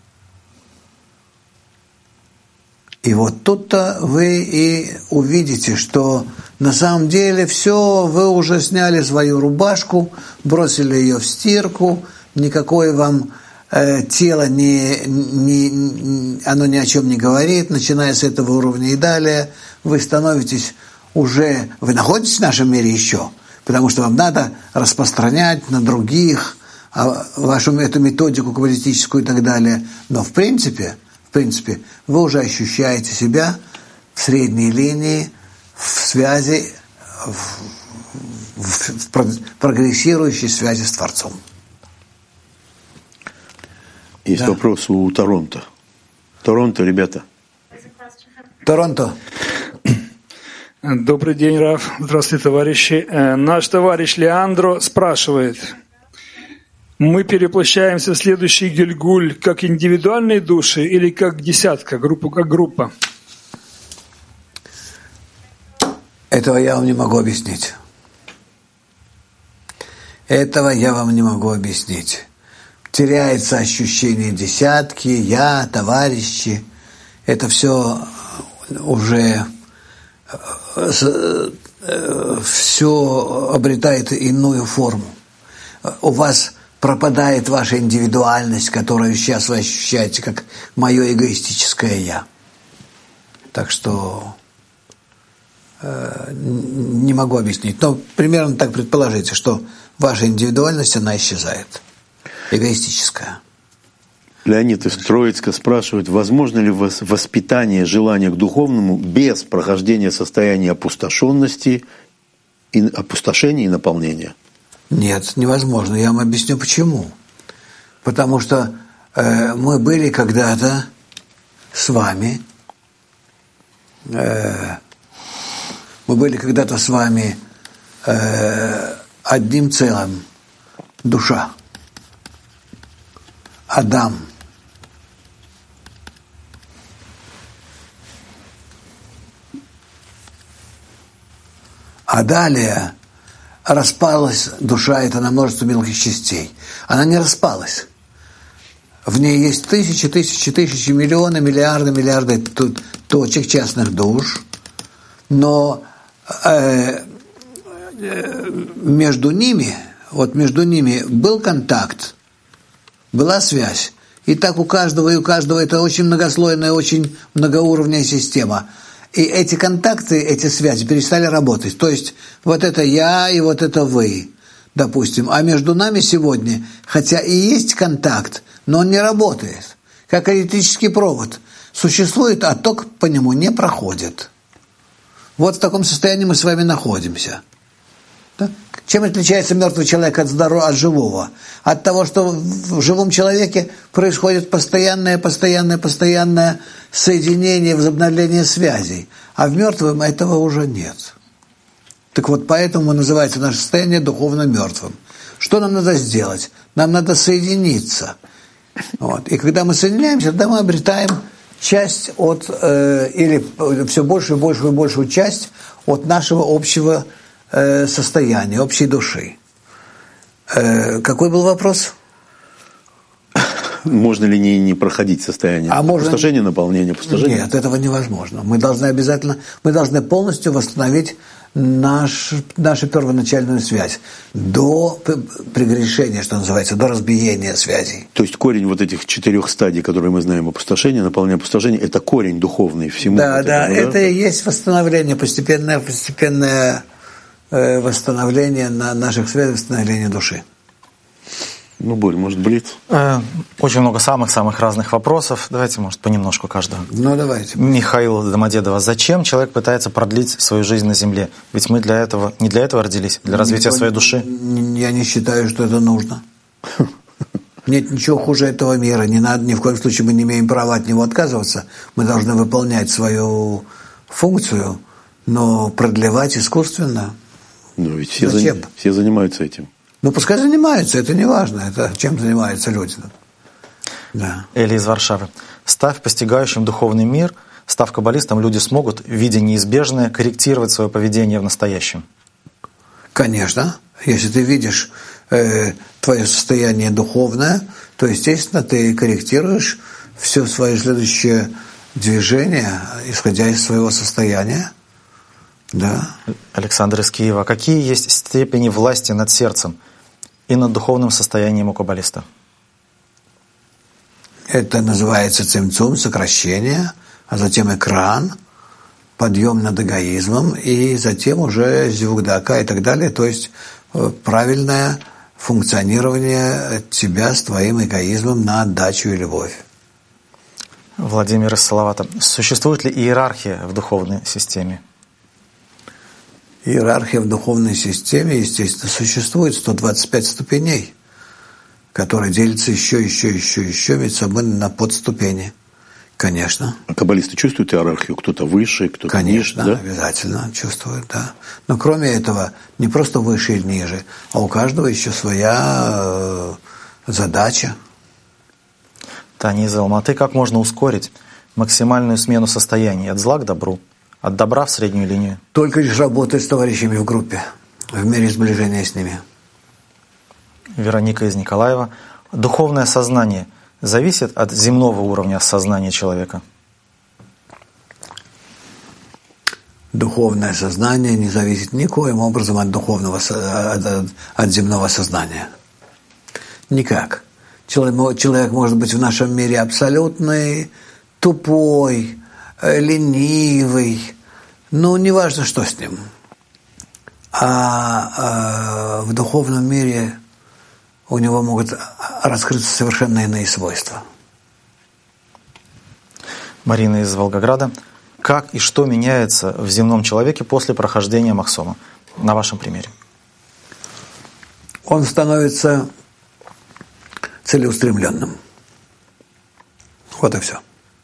И вот тут-то вы и увидите, что на самом деле все, вы уже сняли свою рубашку, бросили ее в стирку, никакое вам тело оно ни о чем не говорит, начиная с этого уровня и далее, вы становитесь уже, вы находитесь в нашем мире еще, потому что вам надо распространять на других вашу эту методику каббалистическую и так далее, но в принципе, вы уже ощущаете себя в средней линии, в связи, в прогрессирующей связи с Творцом. Есть вопрос у Торонто. Торонто, ребята. Торонто. Добрый день, Рав. Здравствуйте, товарищи. Наш товарищ Леандро спрашивает. Мы переплощаемся в следующий Гильгуль как индивидуальные души или как десятка, группу как группа? Этого я вам не могу объяснить. Этого я вам не могу объяснить. Теряется ощущение десятки, я, товарищи. Это все уже все обретает иную форму. У вас пропадает ваша индивидуальность, которую сейчас вы ощущаете как мое эгоистическое «я». Так что не могу объяснить. Но примерно так предположите, что ваша индивидуальность, она исчезает. Эгоистическая. Леонид из Троицка спрашивает, возможно ли воспитание желания к духовному без прохождения состояния опустошения и наполнения? Нет, невозможно. Я вам объясню почему. Потому что мы были когда-то с вами, одним целым, душа. Адам. А далее распалась душа эта на множество мелких частей. Она не распалась. В ней есть тысячи, миллионы, миллиарды точек частных душ. Но между ними был контакт, была связь. И так у каждого это очень многослойная, очень многоуровневая система. И эти контакты, эти связи перестали работать. То есть вот это я и вот это вы, допустим. А между нами сегодня, хотя и есть контакт, но он не работает. Как электрический провод. Существует, а ток по нему не проходит. Вот в таком состоянии мы с вами находимся. Да? Чем отличается мертвый человек от живого? От того, что в живом человеке происходит постоянное соединение, возобновление связей, а в мертвом этого уже нет. Так вот, поэтому называется наше состояние духовно мертвым. Что нам надо сделать? Нам надо соединиться. Вот. И когда мы соединяемся, тогда мы обретаем часть от, или все большую и большую часть от нашего общего состояния, общей души. Какой был вопрос? Можно ли не проходить состояние опустошения, наполнения, опустошения? Нет, этого невозможно. Мы должны полностью восстановить нашу первоначальную связь до прегрешения, что называется, до разбиения связей. То есть корень вот этих 4 стадий, которые мы знаем, опустошение, наполнение, опустошение, это корень духовный всему. Да, это и есть восстановление, постепенное восстановление наших связей, восстановление души. Борь, может, блиц? Очень много самых разных вопросов. Давайте, может, понемножку каждого. Давайте. Михаил Домодедово. Зачем человек пытается продлить свою жизнь на земле? Ведь мы не для этого родились, для развития своей души. Я не считаю, что это нужно. Нет ничего хуже этого мира. Не надо, ни в коем случае мы не имеем права от него отказываться. Мы должны выполнять свою функцию, но продлевать искусственно. Но ведь все занимаются этим. Пускай занимаются, это не важно, это чем занимаются люди. Да. Эли из Варшавы. Став постигающим духовный мир, став каббалистом, люди смогут, видя неизбежное, корректировать свое поведение в настоящем. Конечно. Если ты видишь твое состояние духовное, то, естественно, ты корректируешь все свое следующее движение, исходя из своего состояния. Да. Александр из Киева. Какие есть степени власти над сердцем и над духовным состоянием у каббалиста? Это называется цимцум, сокращение, а затем экран, подъем над эгоизмом, и затем уже зивугдака и так далее, то есть правильное функционирование тебя с твоим эгоизмом на отдачу и любовь. Владимир из Салавата. Существует ли иерархия в духовной системе? Иерархия в духовной системе, естественно, существует 125 ступеней, которые делятся еще между собой на подступени. Конечно. А каббалисты чувствуют иерархию? Кто-то выше, кто-то Конечно, ниже? Да? обязательно чувствуют, да. Но кроме этого, не просто выше и ниже, а у каждого еще своя задача. Таня из Алматы, как можно ускорить максимальную смену состояний от зла к добру, от добра в среднюю линию? Только лишь работая с товарищами в группе, в мере сближения с ними. Вероника из Николаева. Духовное сознание зависит от земного уровня сознания человека? Духовное сознание не зависит никоим образом от от земного сознания. Никак. Человек может быть в нашем мире абсолютный, тупой, ленивый, но неважно, что с ним. А в духовном мире у него могут раскрыться совершенно иные свойства. Марина из Волгограда. Как и что меняется в земном человеке после прохождения Махсома? На вашем примере. Он становится целеустремленным. Вот и все.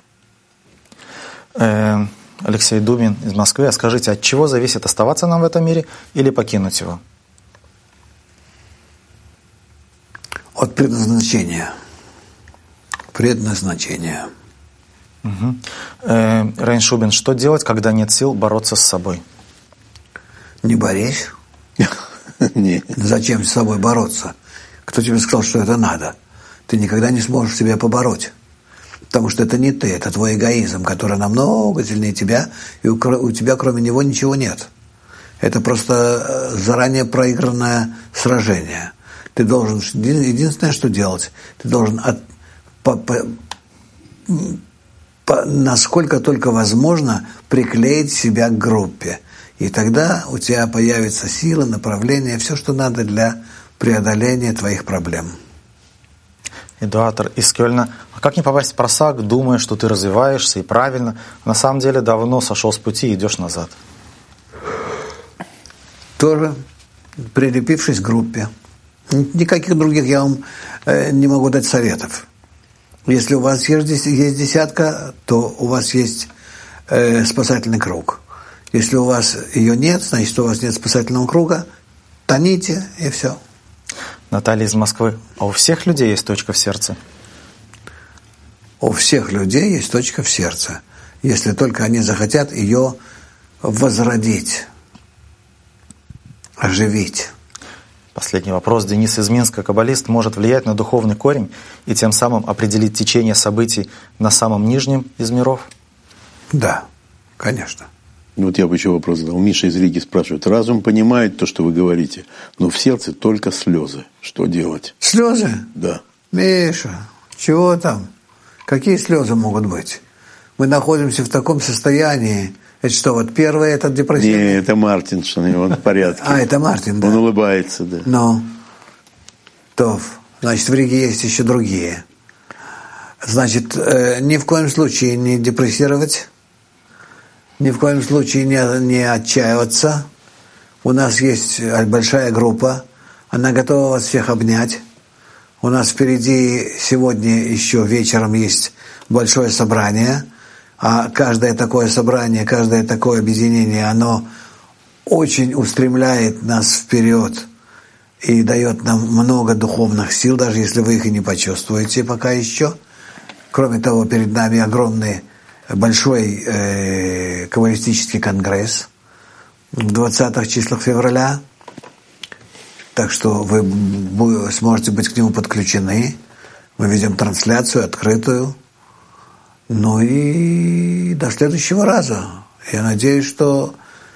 Алексей Дубин из Москвы. А скажите, от чего зависит оставаться нам в этом мире или покинуть его? От предназначения. Предназначение. Угу. Рейн Шубин, что делать, когда нет сил бороться с собой? Не борись. Нет. Зачем с собой бороться? Кто тебе сказал, что это надо? Ты никогда не сможешь себя побороть. Потому что это не ты, это твой эгоизм, который намного сильнее тебя, и у тебя кроме него ничего нет. Это просто заранее проигранное сражение. Ты должен, единственное, что делать, ты должен насколько только возможно приклеить себя к группе. И тогда у тебя появится сила, направление, все, что надо для преодоления твоих проблем. Эдуард из Кёльна. А как не попасть в просак, думая, что ты развиваешься и правильно, а на самом деле давно сошел с пути и идешь назад? Тоже прилепившись к группе. Никаких других я вам не могу дать советов. Если у вас есть десятка, то у вас есть спасательный круг. Если у вас ее нет, значит, у вас нет спасательного круга, тоните и все. Наталья из Москвы. А у всех людей есть точка в сердце? У всех людей есть точка в сердце, если только они захотят ее возродить, оживить. Последний вопрос. Денис из Минска. Каббалист может влиять на духовный корень и тем самым определить течение событий на самом нижнем из миров? Да, конечно. Вот я бы еще вопрос задал. Миша из Риги спрашивает. Разум понимает то, что вы говорите, но в сердце только слезы. Что делать? Слезы? Да. Миша, чего там? Какие слезы могут быть? Мы находимся в таком состоянии. Это что, вот первый этот депрессивный? Не, это Мартин, что он в порядке. А, это Мартин, да. Он улыбается, да. Ну, то, значит, в Риге есть еще другие. Значит, ни в коем случае не депрессировать, ни в коем случае не отчаиваться. У нас есть большая группа, она готова вас всех обнять. У нас впереди сегодня еще вечером есть большое собрание, а каждое такое собрание, каждое такое объединение, оно очень устремляет нас вперед и дает нам много духовных сил, даже если вы их и не почувствуете пока еще. Кроме того, перед нами огромный, большой каббалистический конгресс в 20-х числах февраля. Так что вы сможете быть к нему подключены. Мы ведем трансляцию открытую. Ну и до следующего раза. Я надеюсь, что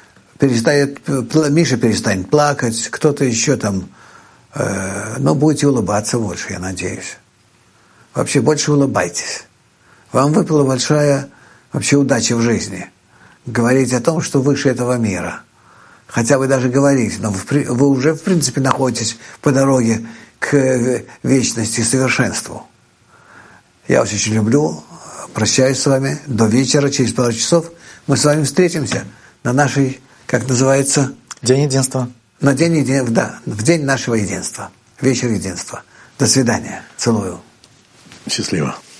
Миша перестанет плакать, кто-то еще там, но будете улыбаться больше, я надеюсь. Вообще больше улыбайтесь. Вам выпала большая вообще удача в жизни. Говорить о том, что выше этого мира. Хотя вы даже говорите, но вы уже в принципе находитесь по дороге к вечности и совершенству. Я вас очень люблю. Прощаюсь с вами до вечера, через пару часов мы с вами встретимся на нашей, как называется? День единства. На день единства, да, в день нашего единства, вечер единства. До свидания. Целую. Счастливо.